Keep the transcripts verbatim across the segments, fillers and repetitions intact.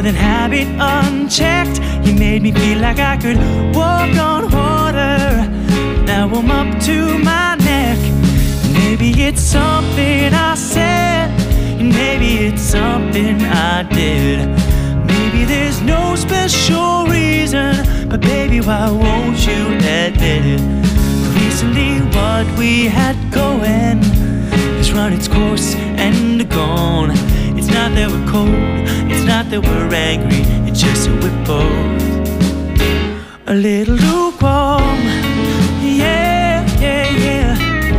than habit unchecked. You made me feel like I could walk on water. Now I'm up to my neck. Maybe it's something I said, and maybe it's something I did. Maybe there's no special reason, but baby, why won't you admit it? Recently what we had going has run its course and gone. It's not that we're cold, it's not that we're angry, it's just that we're both a little lukewarm. Yeah, yeah, yeah.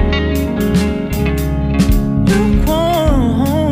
Lukewarm.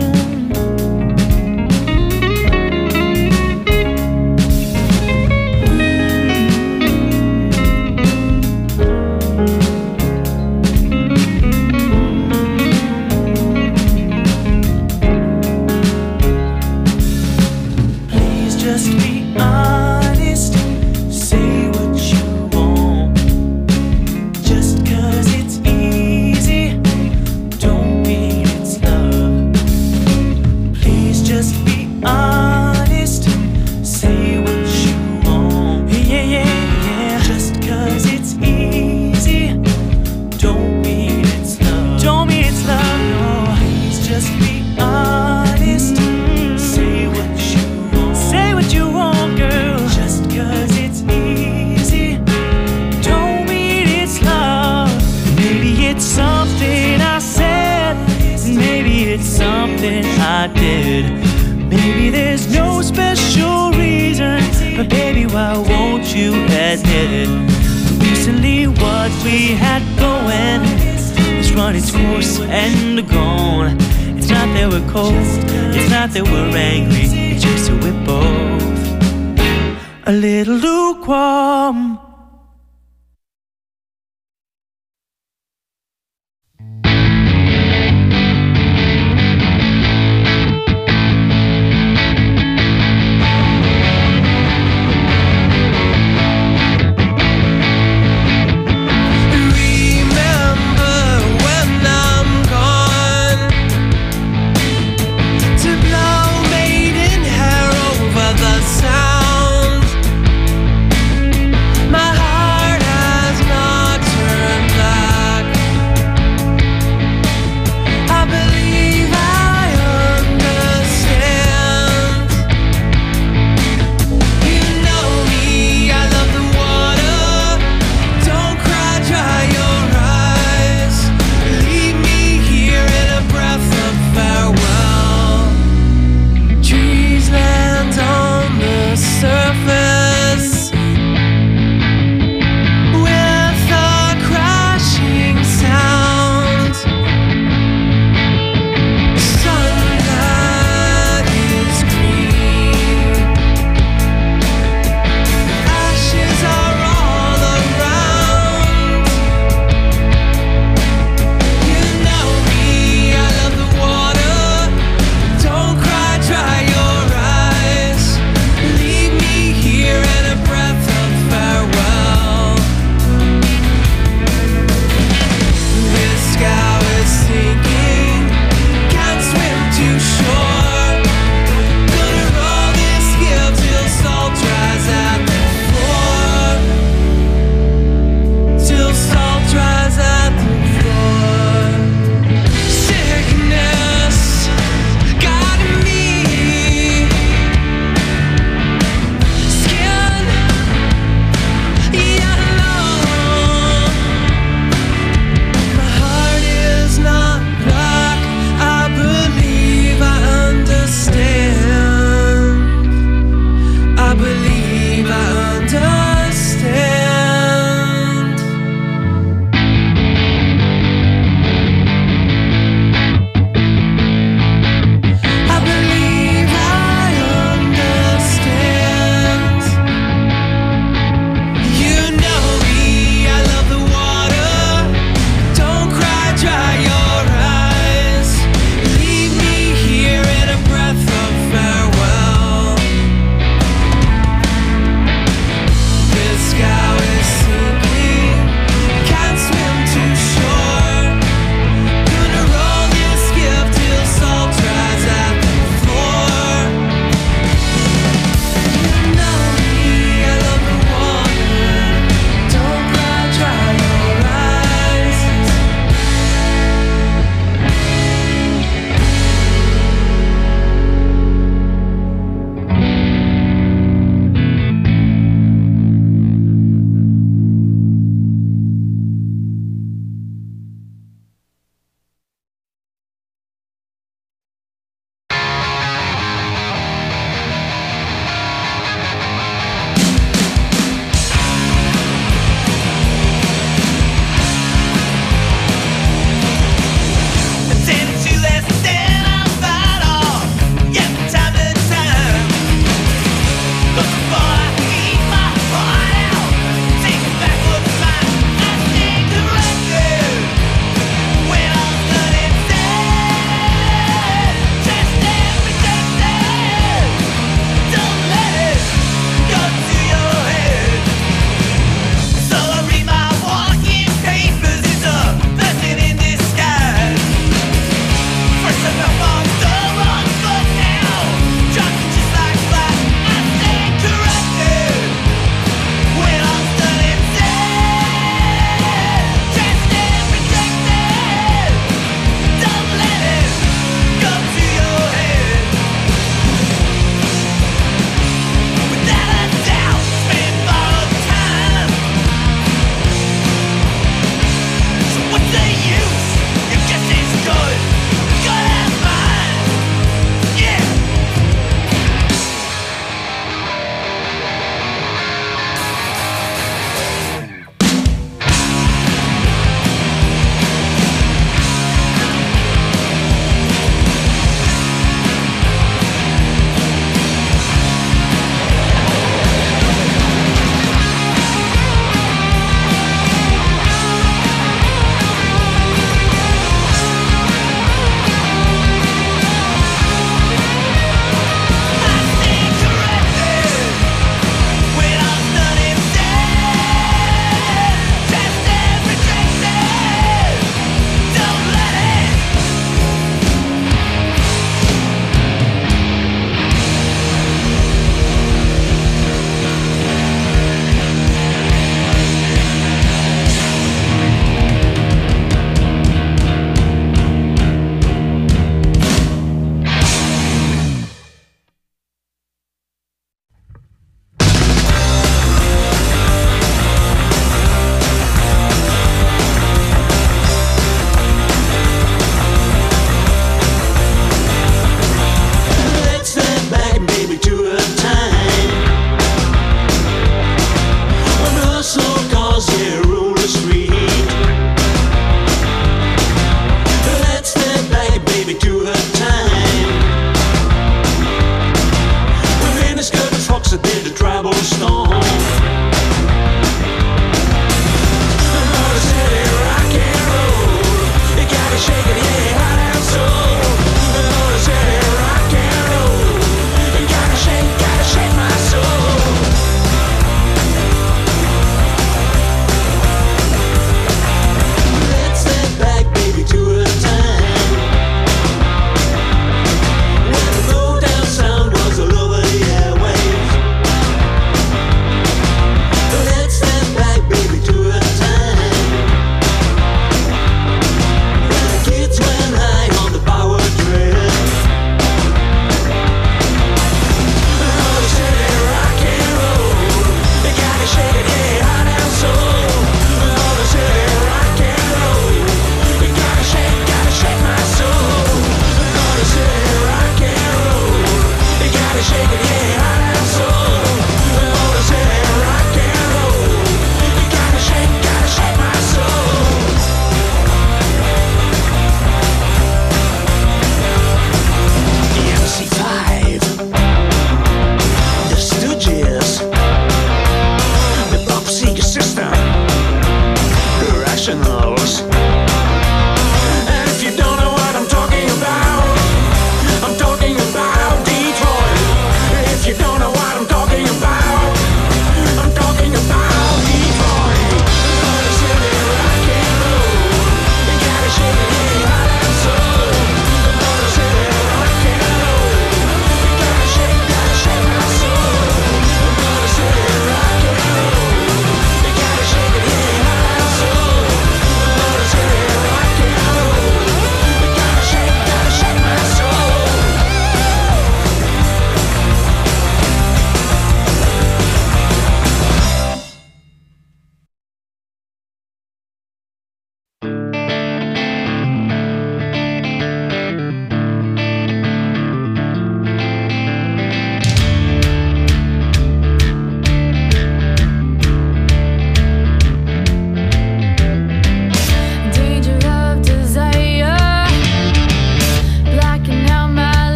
Please just be honest. Say what you want. Just 'cause it's easy, don't mean it's love. Please just be honest. Say what you want. Yeah, yeah, yeah. Just 'cause it's easy, don't mean it's love. Don't mean it's love, no. Please just be honest. Say what you want. Say what you want, girl. Just 'cause it's easy, don't mean it's love. Maybe it's something I said, maybe it's something I did. Maybe there's no special reason, but baby, why won't you admit it? Recently what we had going has run its course and gone. It's not that we're cold, it's not that we're angry, it's just that we're both a little lukewarm. Remember when I'm gone, to blow maiden hair over the sound. My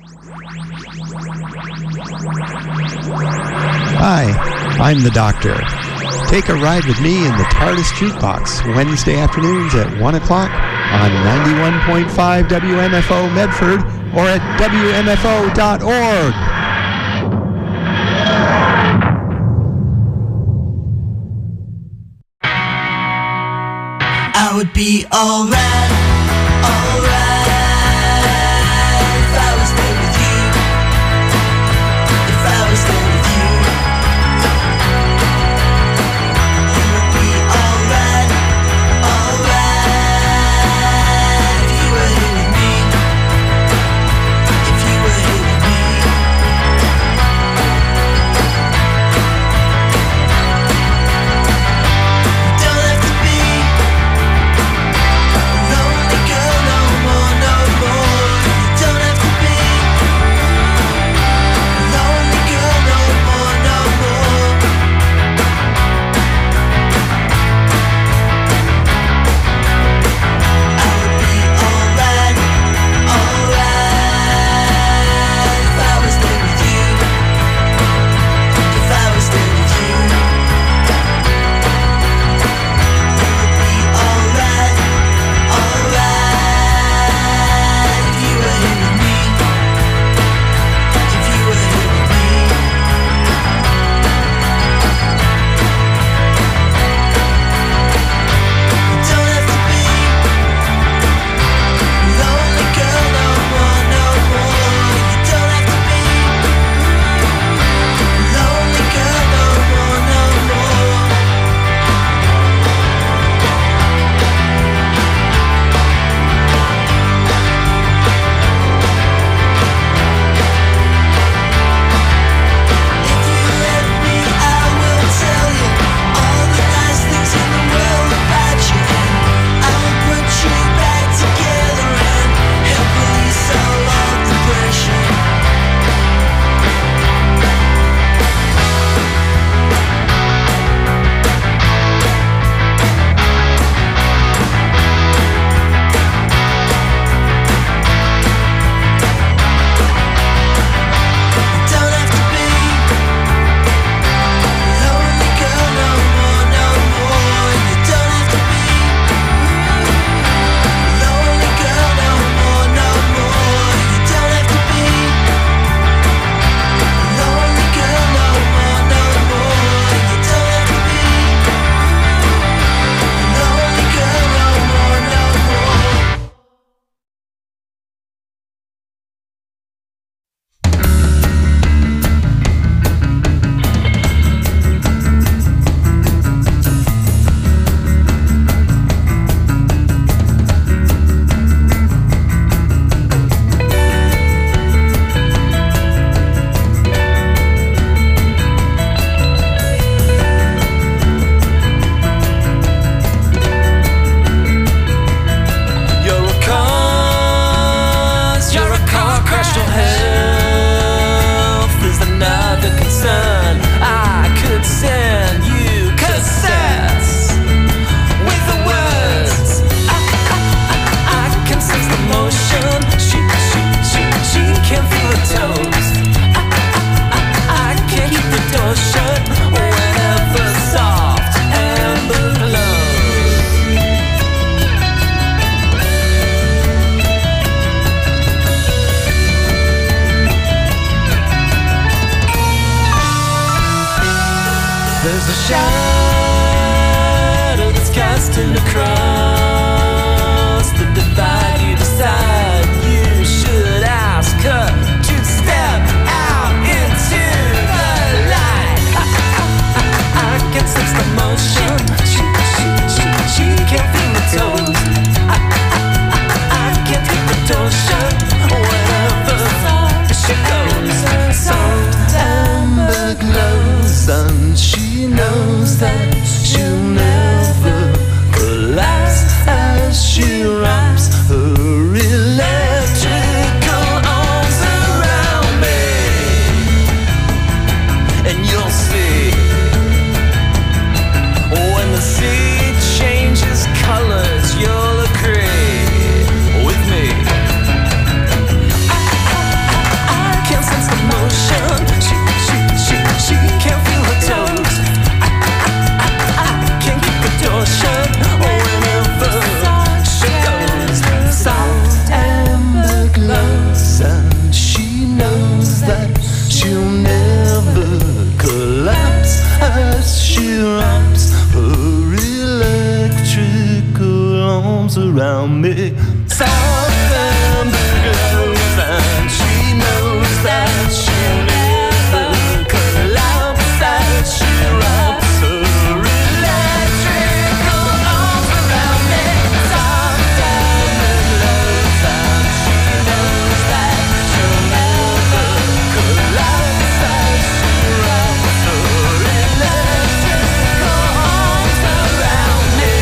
Hi, I'm the Doctor. Take a ride with me in the TARDIS Jukebox Wednesday afternoons at one o'clock on ninety-one point five W M F O Medford or at W M F O dot org. I would be alright, alright if I was there with you, if I was there with you. You would be alright, alright if you were here with me, if you were here with me. You don't have to be lonely girl no more, no more. You don't have to be lonely girl no more, no more. I would be alright, alright if I was there with you, if I was there with you. You would be alright, alright if you were here with me, if you were here with me. You don't have to be lonely girl no more, no more. You don't have to be lonely girl no more, no more. If you let me, I will tell you all the nice things in the world about you, and I'll put you back together and help release all of the pressure. You don't have to be lonely girl no more, no more. You don't have to be lonely girl no more, no more. You don't have to be lonely girl no more, no more. You don't have to be lonely girl no more, no more. You're a cause, you're a car crash to health is another concern. I could send you cassettes with the words. I, I, I, I can sense the motion. She, she, she, she can feel the toes. I, I, I, I can't keep the door shut whenever soft amber glows. There's a shadow that's casting across the divide. You decide you should ask her to step out into the light. I, I, I, I can sense the motion. She, she, she, she can't feel the toes. I, I, I, I can't keep the door shut whenever she goes. Soft amber glows, and she knows that she'll never relax. arms around me. Soft amber glows and she knows that she'll never collapse as she wraps her electrical arms around me. Soft amber glows and she knows that she'll never collapse as she wraps her electrical arms around me.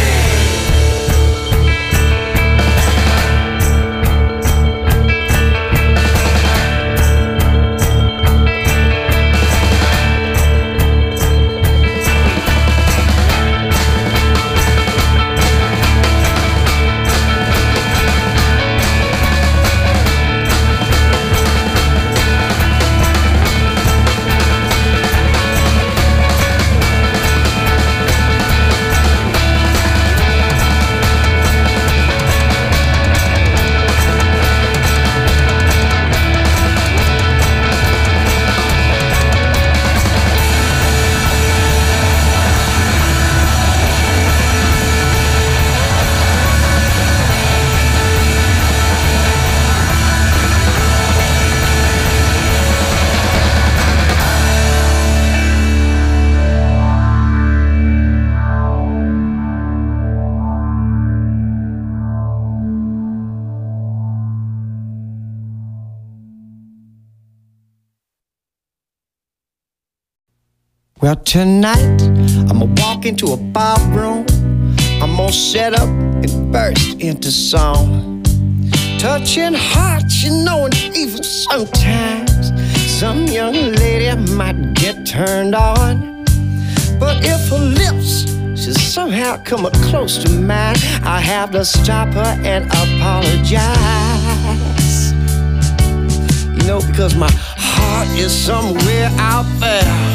Well, tonight I'm gonna walk into a bar room. I'm gonna set up and burst into song, touching hearts, you know, and even sometimes some young lady might get turned on. But if her lips should somehow come up close to mine, I have to stop her and apologize. You know, because my heart is somewhere out there.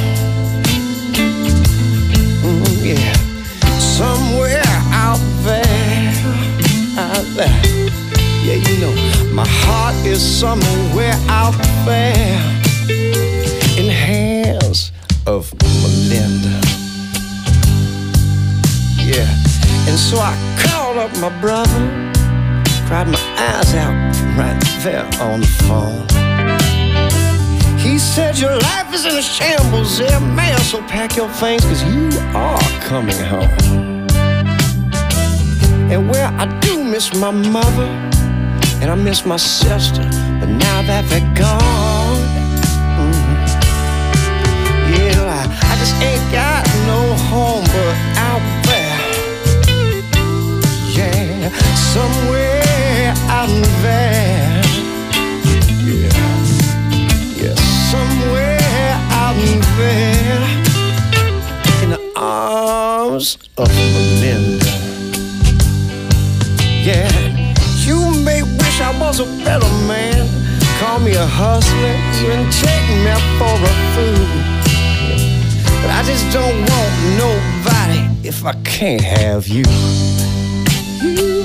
Yeah, somewhere out there, out there. Yeah, you know, my heart is somewhere out there in the hands of Melinda. Yeah, and so I called up my brother, cried my eyes out right there on the phone. He said, your life is in a shambles there, man, so pack your things, cause you are coming home. And well, I do miss my mother, and I miss my sister, but now that they're gone, mm-hmm. Yeah, I, I just ain't got no home but out there. Yeah, somewhere out there. Yeah. Somewhere out there in the arms of Melinda. Yeah, you may wish I was a better man, call me a hustler, even take me for a fool. But I just don't want nobody if I can't have you. You.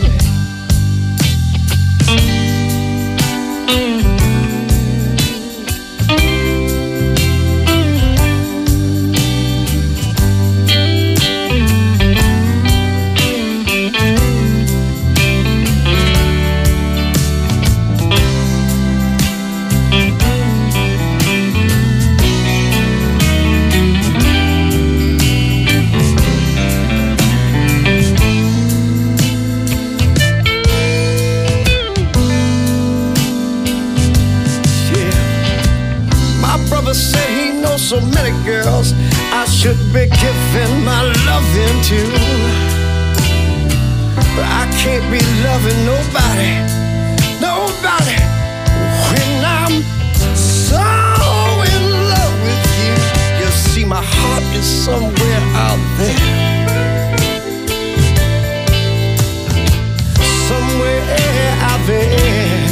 So many girls I should be giving my loving to, but I can't be loving nobody, nobody when I'm so in love with you. You see, my heart is somewhere out there, somewhere out there.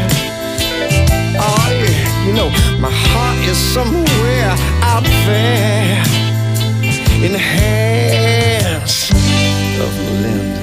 Oh yeah, you know, my heart is somewhere out there in the hands of Melinda.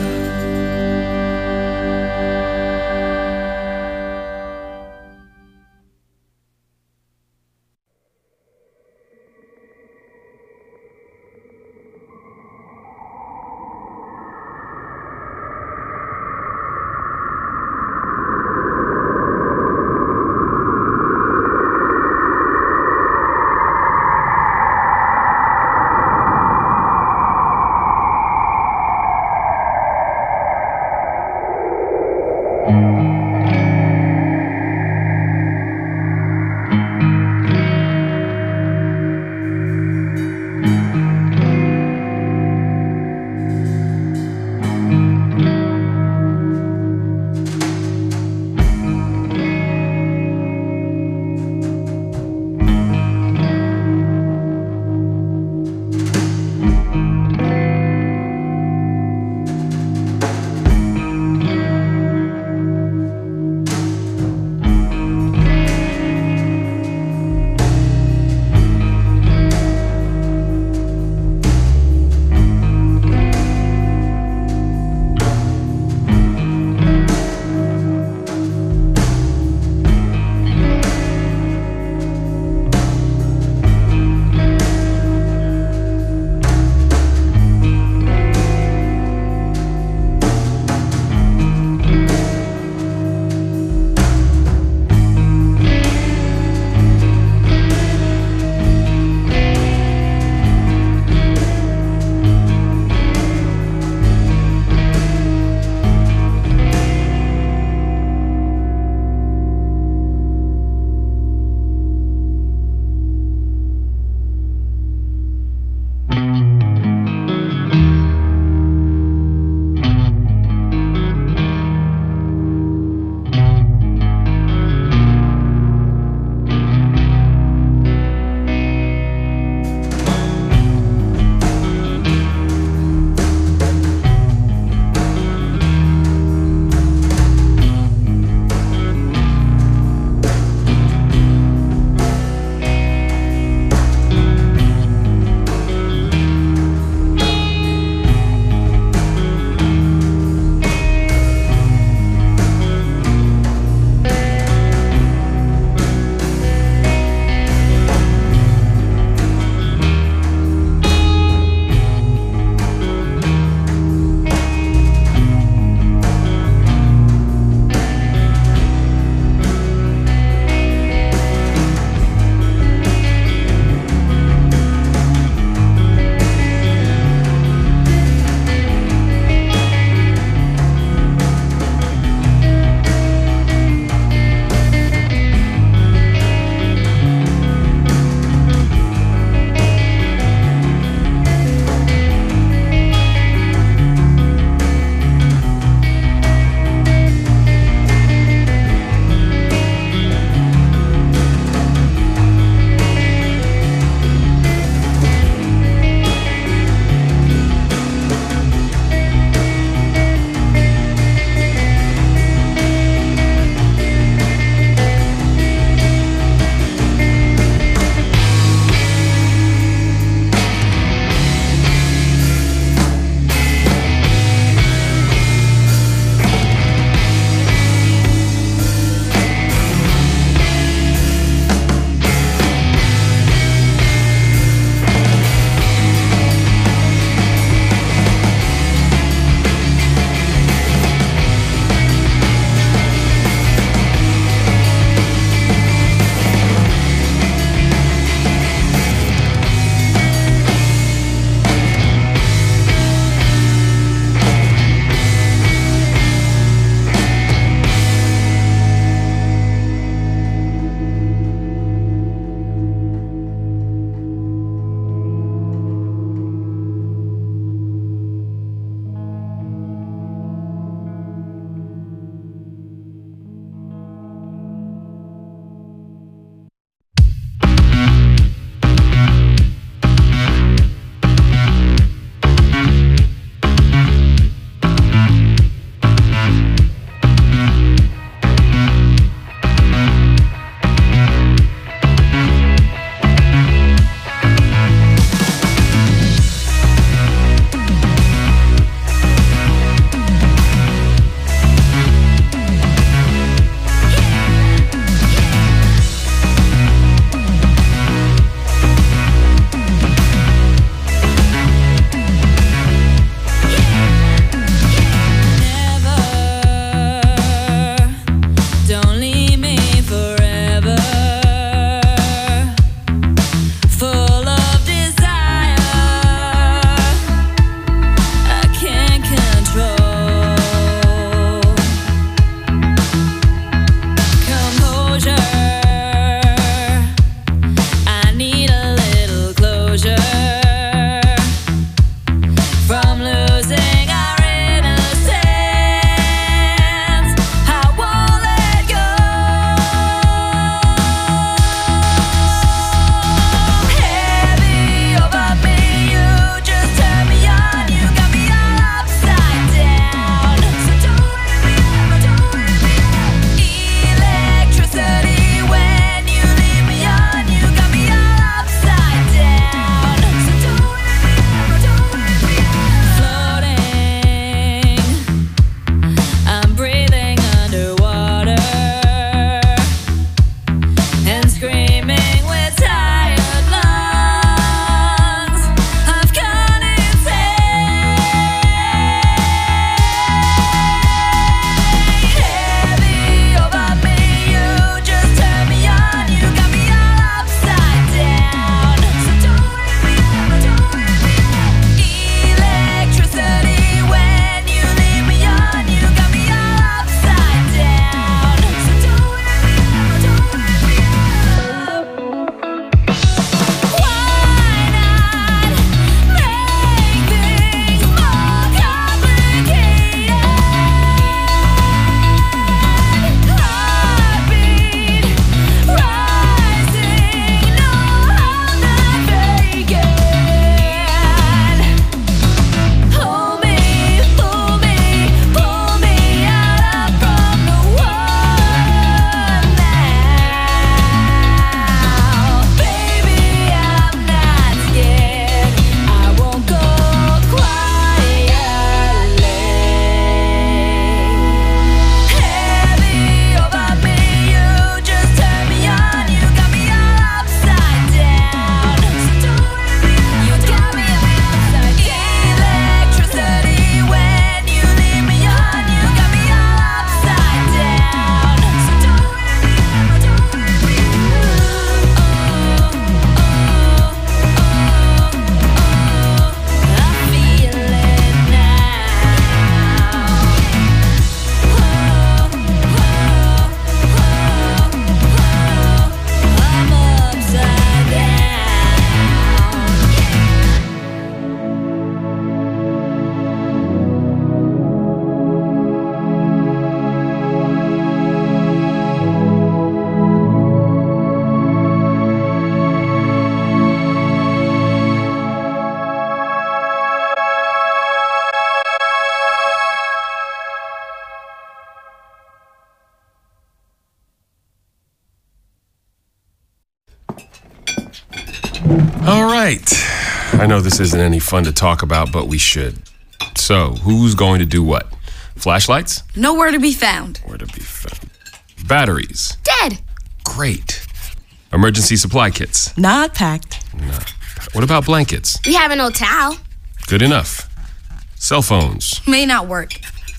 All right. I know this isn't any fun to talk about, but we should. So, who's going to do what? Flashlights? Nowhere to be found. Where to be found? Batteries? Dead. Great. Emergency supply kits? Not packed. No. What about blankets? We have an old towel. Good enough. Cell phones? May not work.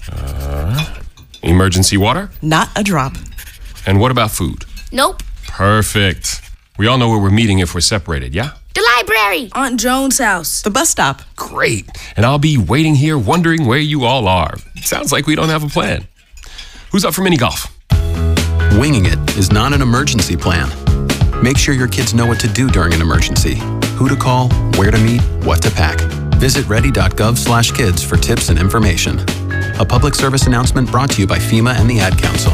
Uh, emergency water? Not a drop. And what about food? Nope. Perfect. We all know where we're meeting if we're separated, yeah? The library. Aunt Joan's house. The bus stop. Great. And I'll be waiting here wondering where you all are. Sounds like we don't have a plan. Who's up for mini golf? Winging it is not an emergency plan. Make sure your kids know what to do during an emergency. Who to call, where to meet, what to pack. Visit ready dot gov slash kids for tips and information. A public service announcement brought to you by FEMA and the Ad Council.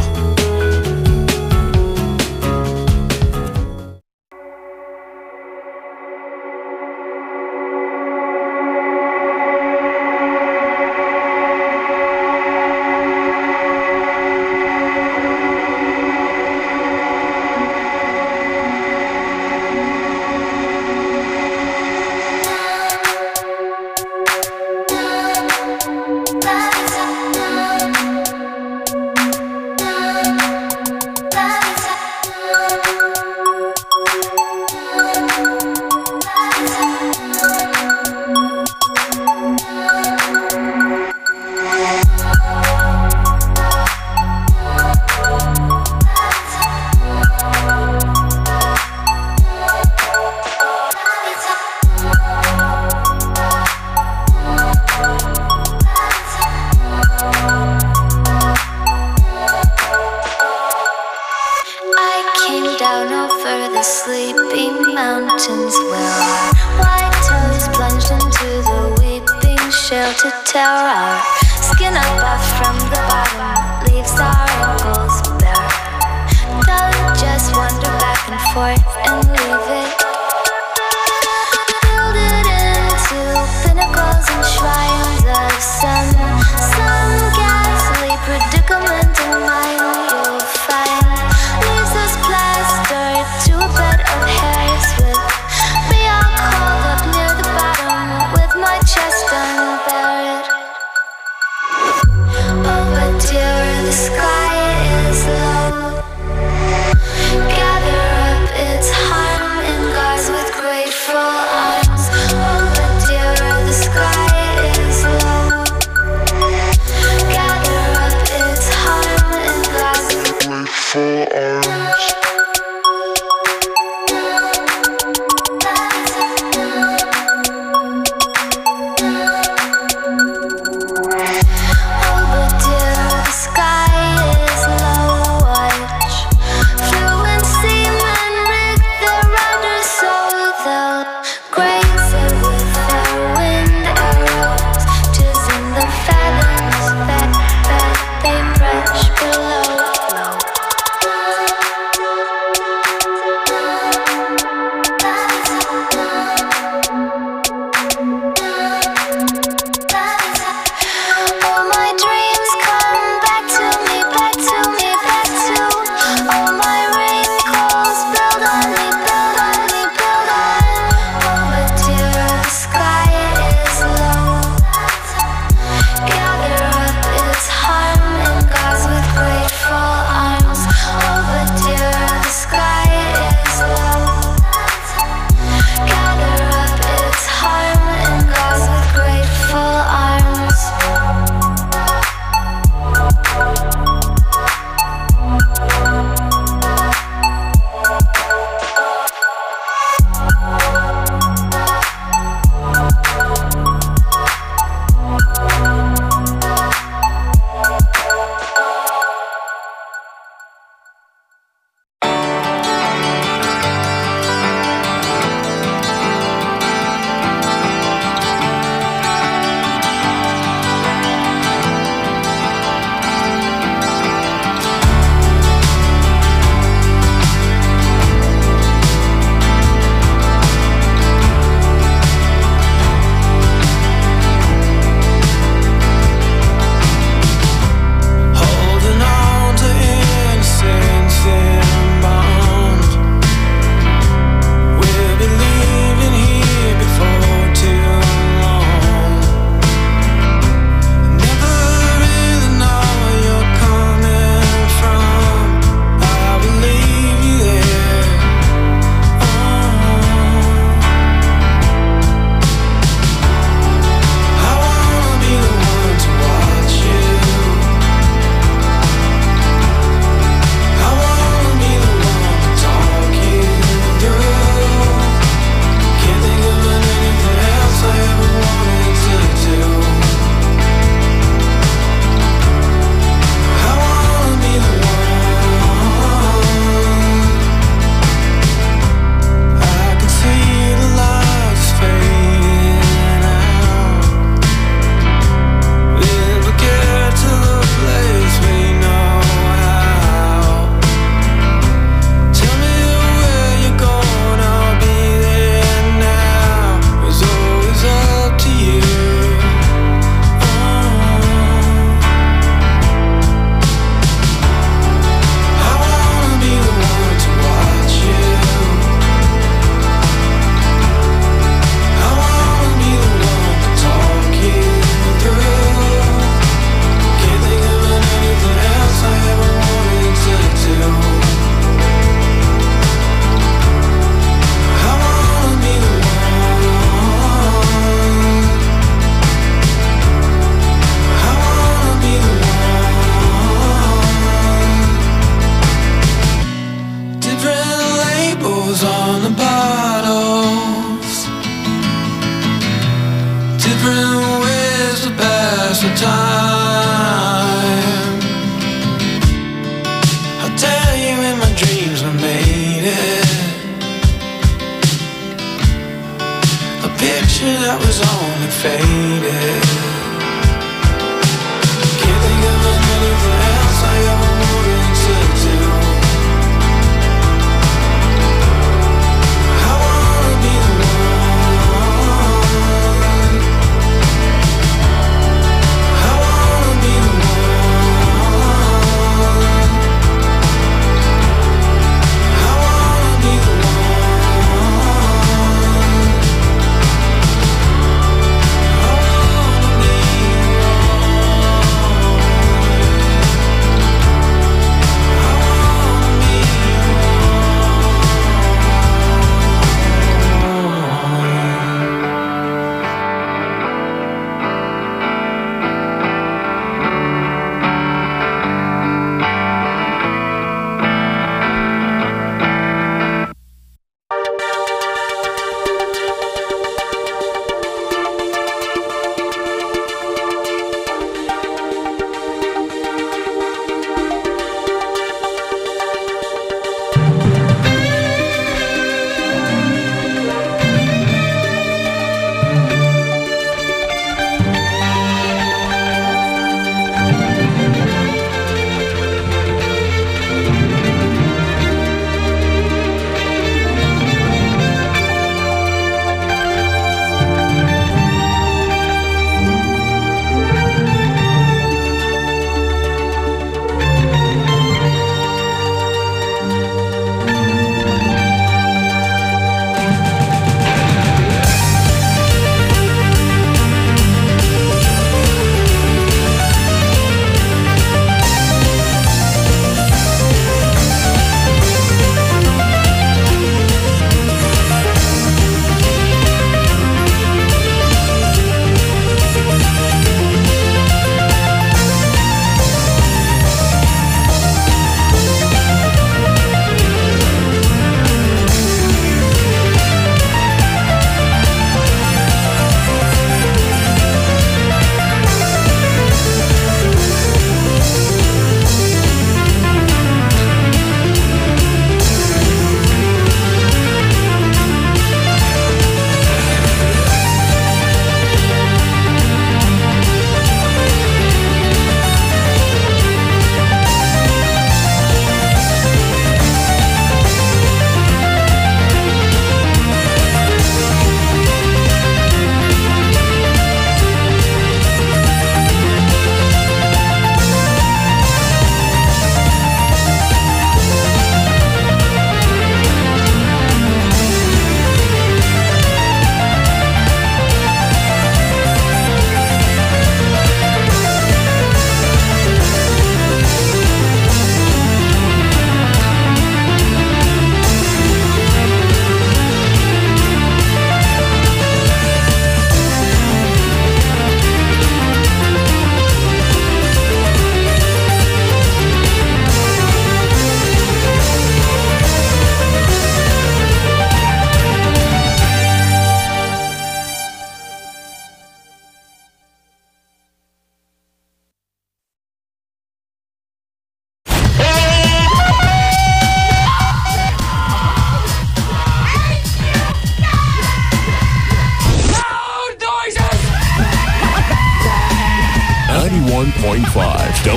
Over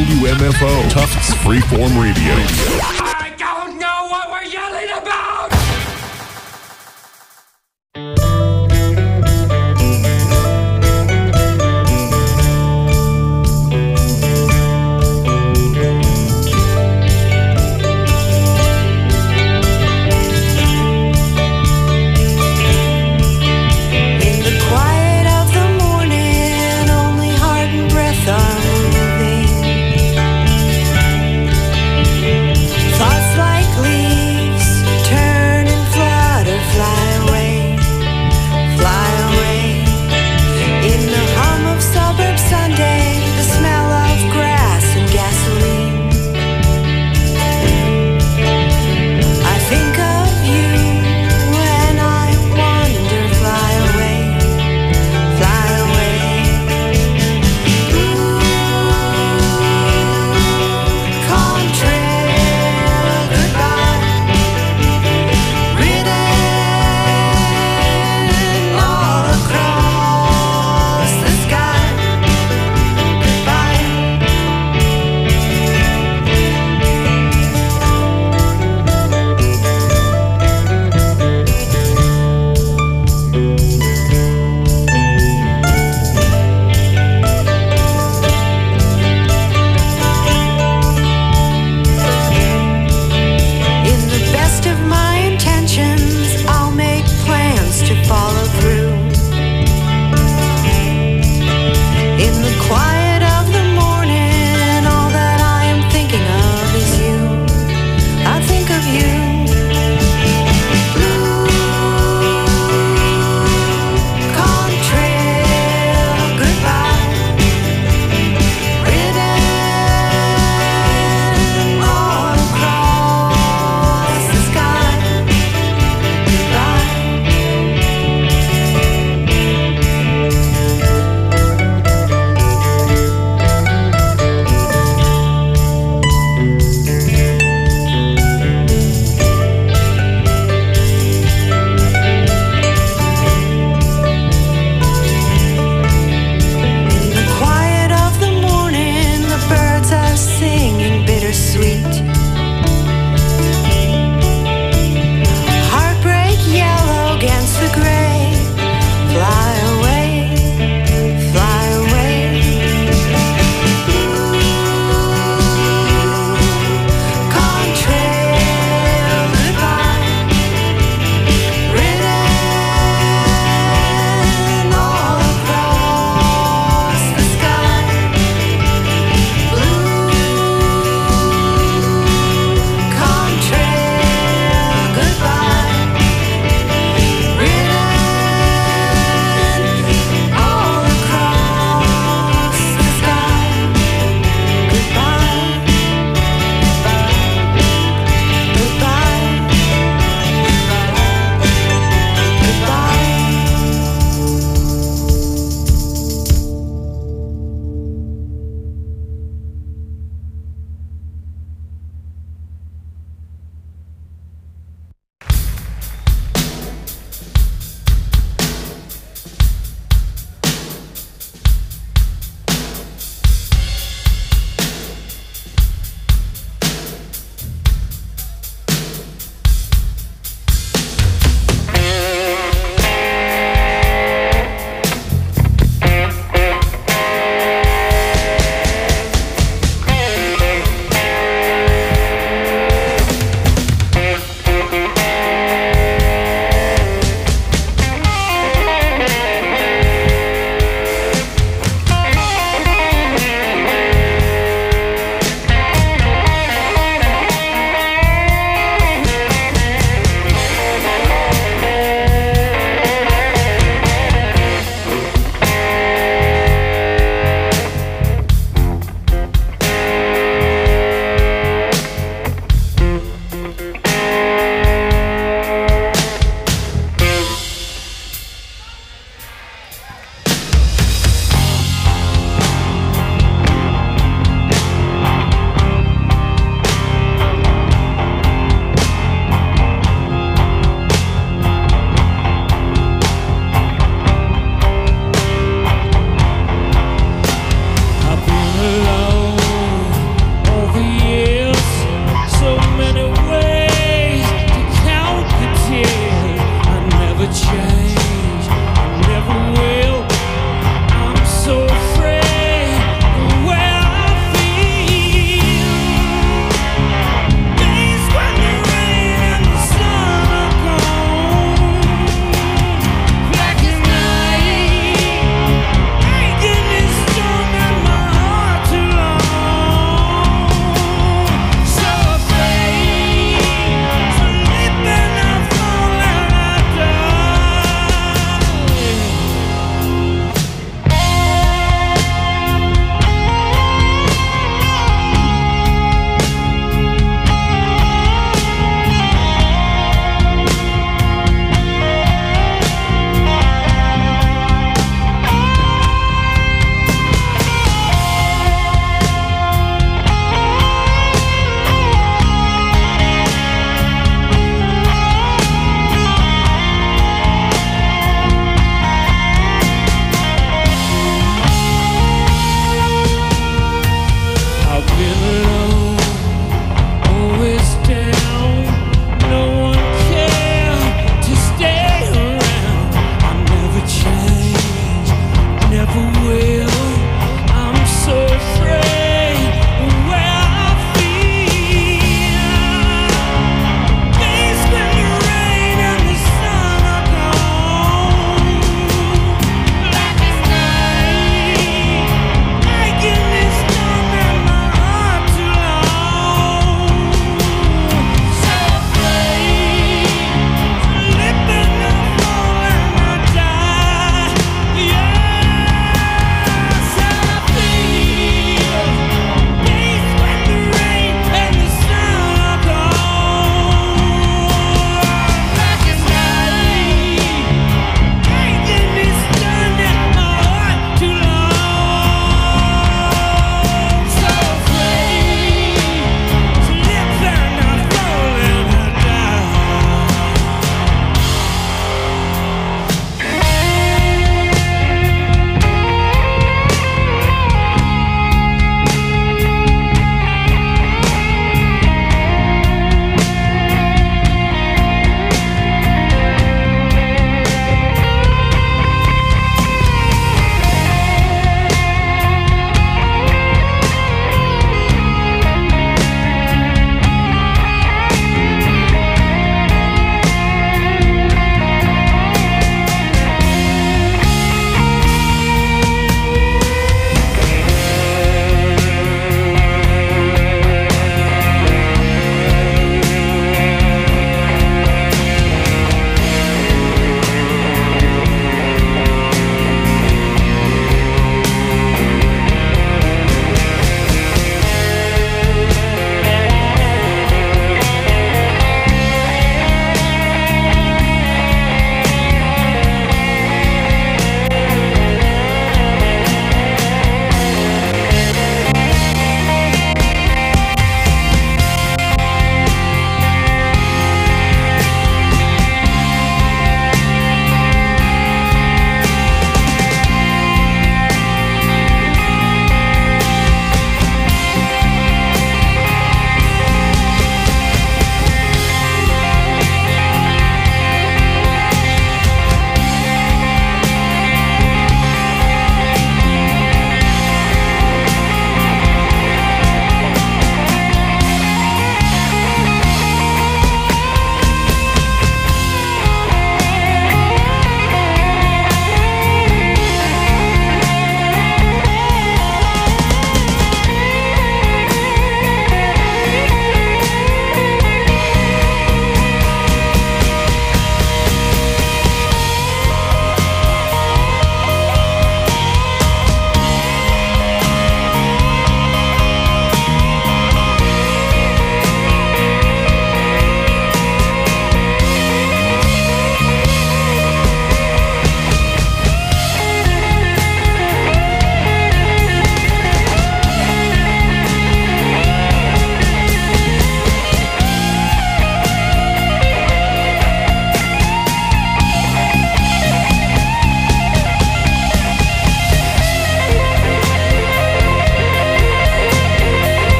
W M F O, Tufts Freeform Radio. I don't know what we're yelling about! In the quiet of the morning, only heart and breath are moving. Thought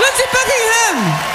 Lindsey Buckingham.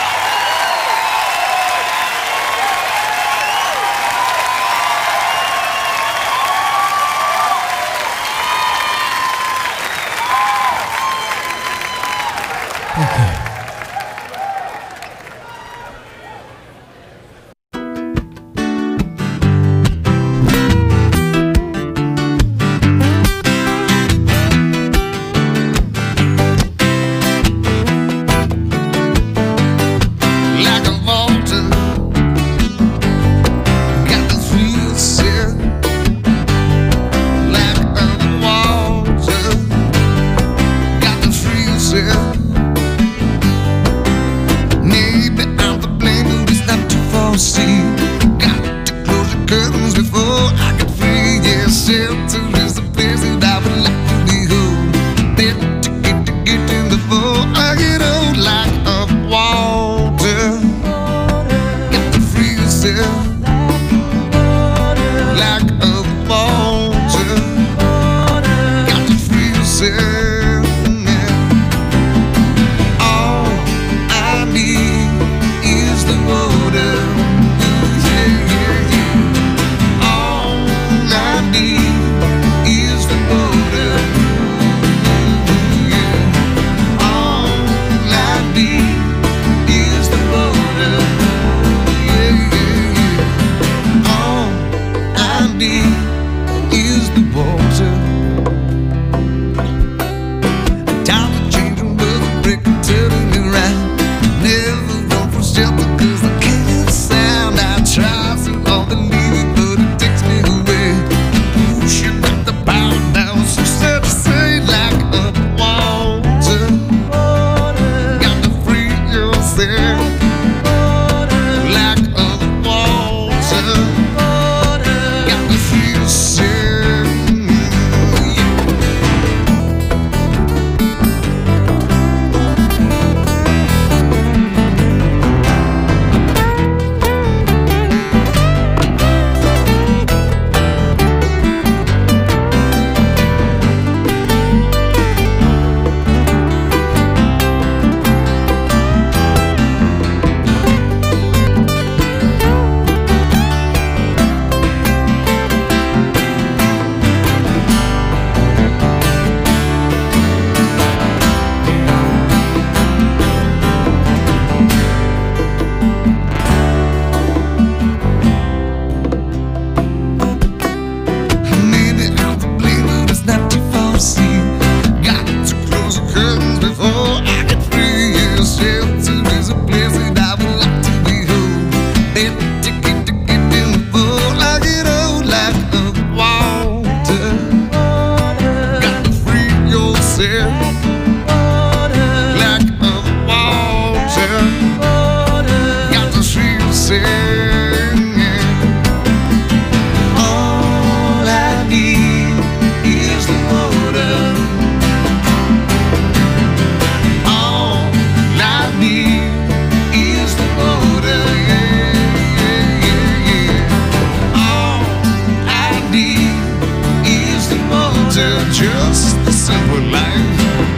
Just a simple life.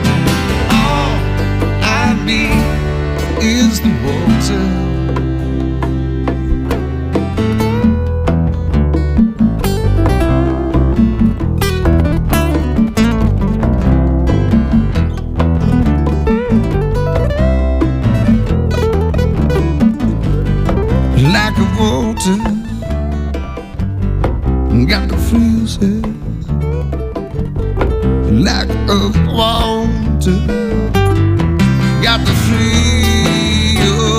All I need is the water. Like a water, got the freezing. Lack of water, got the free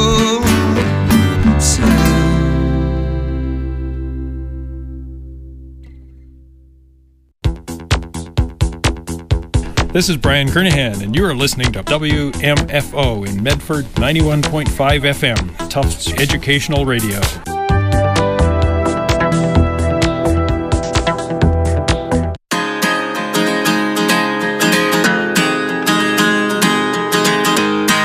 This is Brian Kernahan, and you are listening to W M F O in Medford, ninety-one point five F M, Tufts Educational Radio.